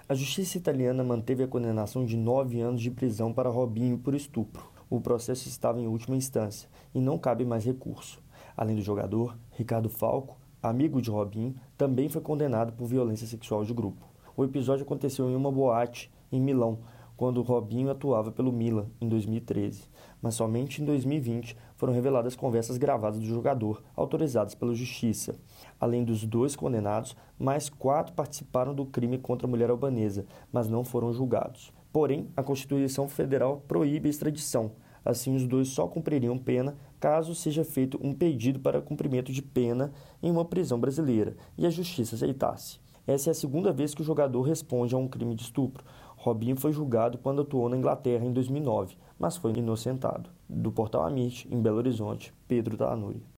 A justiça italiana manteve a condenação de 9 anos de prisão para Robinho por estupro. O processo estava em última instância e não cabe mais recurso. Além do jogador, Ricardo Falco, amigo de Robinho, também foi condenado por violência sexual de grupo. O episódio aconteceu em uma boate em Milão, quando Robinho atuava pelo Milan em 2013, mas somente em 2020 foram reveladas conversas gravadas do jogador, autorizadas pela justiça. Além dos 2 condenados, mais 4 participaram do crime contra a mulher albanesa, mas não foram julgados. Porém, a Constituição Federal proíbe a extradição. Assim, os 2 só cumpririam pena caso seja feito um pedido para cumprimento de pena em uma prisão brasileira e a justiça aceitasse. Essa é a segunda vez que o jogador responde a um crime de estupro. Robinho foi julgado quando atuou na Inglaterra em 2009, mas foi inocentado. Do Portal Amit, em Belo Horizonte, Pedro Tanuri.